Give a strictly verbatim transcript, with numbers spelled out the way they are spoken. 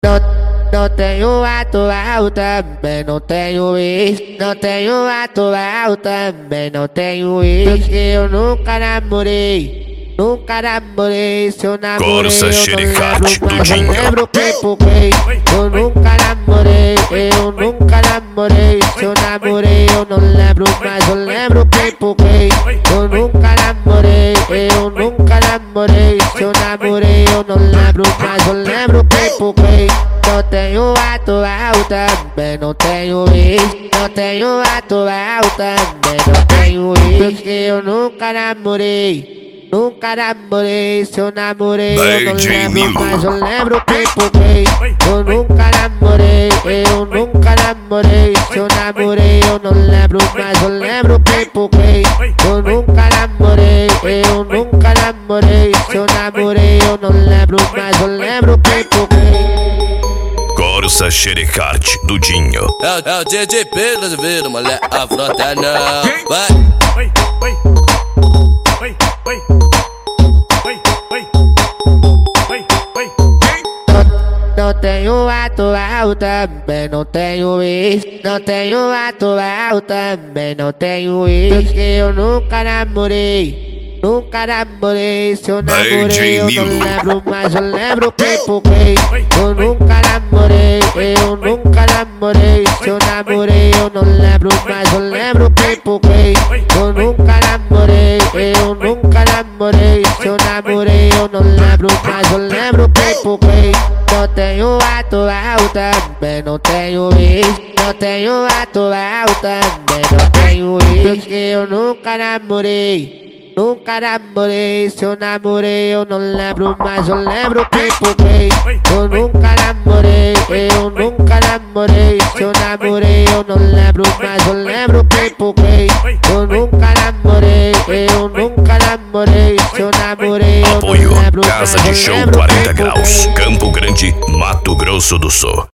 Não, não tenho atual, também não tenho ex. Não tenho atual, também não tenho ex. Porque eu nunca namorei, nunca namorei. Se eu namorei, Corsa, eu xericate, não lembro, mas eu Dudinho. lembro quem porque eu nunca namorei, eu nunca namorei. Se eu namorei, eu não lembro, mas eu lembro quem porque eu nunca namorei, eu nunca namorei. Se eu namorei, eu não lembro, mas eu lembro quem porque não tenho atual, também não tenho ex. Não tenho atual, também não tenho ex. Porque eu nunca namorei, nunca namorei. Se eu namorei, eu não lembro, mas eu lembro quem porque eu nunca namorei, eu nunca namorei. Se eu namorei, eu não lembro, mas eu lembro quem porque eu nunca namorei, eu nunca namorei. Se eu namorei, eu não lembro, mas eu lembro quem porque Corsa, xericate, Dudinho. É, o- é o D J P brasileiro, moleque, a frota não vai. Não tenho atual, também não tenho ex. Não tenho atual, também não tenho ex. Porque eu nunca namorei, nunca namorei. Se eu namorei, eu não lembro, mas eu lembro quem porque eu nunca namorei, eu nunca namorei. Se eu namorei, eu não lembro, mas eu lembro quem porque eu nunca namorei, eu nunca namorei. Se eu namorei, eu não lembro, mas eu lembro quem porque não tenho atual, também não tenho ex. Não tenho atual, também não tenho ex. Porque eu nunca namorei, nunca namorei. Se eu namorei, eu não lembro, mas eu lembro quem porque eu nunca namorei, eu nunca namorei. Se eu namorei, eu não lembro, mas eu lembro quem porque eu nunca namorei, eu nunca namorei. Se eu namorei, eu Apoio não lembro, Casa mas de eu Show lembro quarenta quem graus, porque Campo Grande, Mato Grosso do Sul.